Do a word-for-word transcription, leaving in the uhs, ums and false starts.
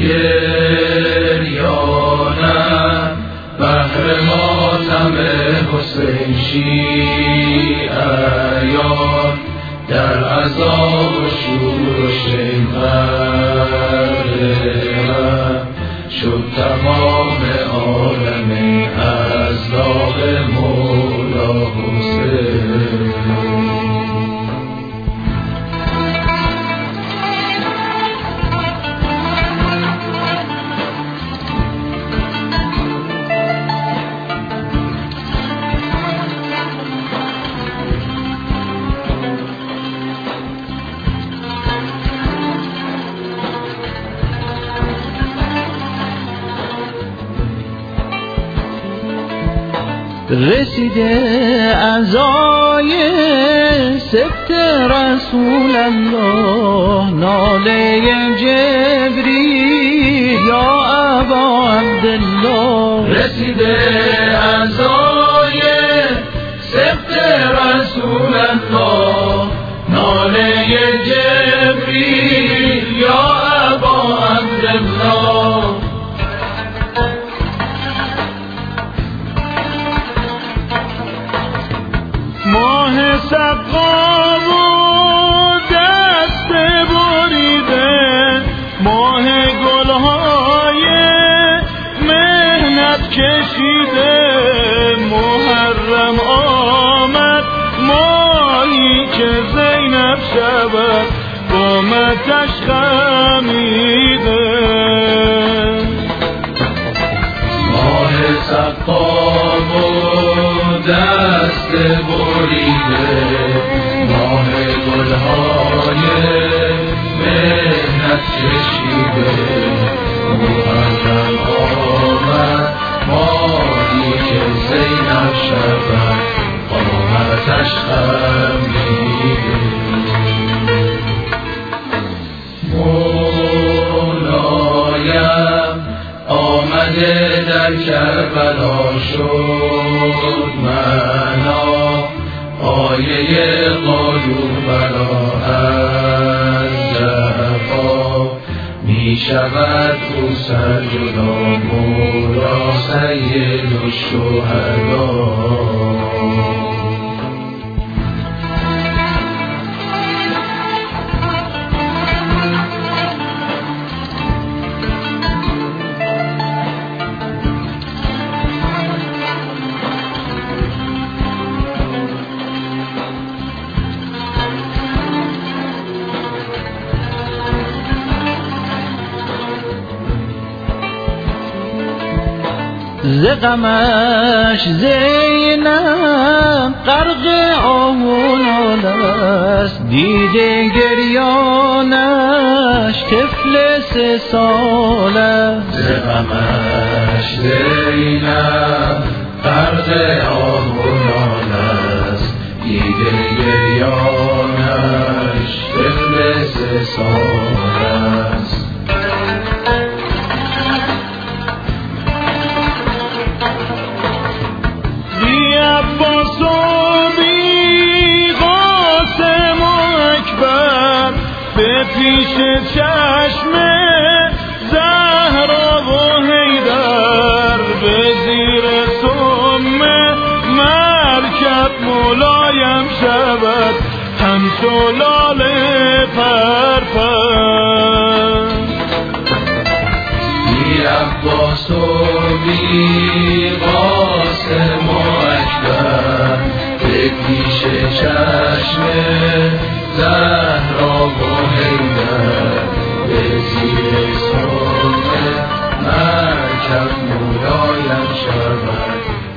گریانم بهر ماتم حسین شیعیان در عذاب و شور و شین غرقم شد تمام عالم از داغ مولا حسین. رسیده عزای سبت رسول الله ناله جبریل یا ابا عبدالله. رسیده عزای سبت رسول الله ناله جبریل یا ابا عبدالله. ماه سقا و دست بریده ماه گلهای مهنت کشیده محرم آمد ماهی که زینب شود قامتش خمیده. ماه سقا و دست بریده ماه گلهای مهنت کشیده محرم آمد ماهی که زینب شود قامتش خمیده. مولایم آمده در کربلا شد منا آیه قالوا بلا از جفا می شود او سرجدا مولا سید الشهدا. ز غمش زینب غرق آه و ناله‌ست دیده گریانش طفل سه ساله. ز غمش زینب غرق آه و ناله‌ست دیده گریانش طفل سه ساله‌ست. عباس و بی قاسم و اکبر به پیش چشم زهرا و حیدر به زیر سم مرکب ملایم شود همچو لاله پرپر. بی عباس و بی قاسم و اکبر به پیش چشم زهرا و حیدر به زیر سم مرکب مولایم شود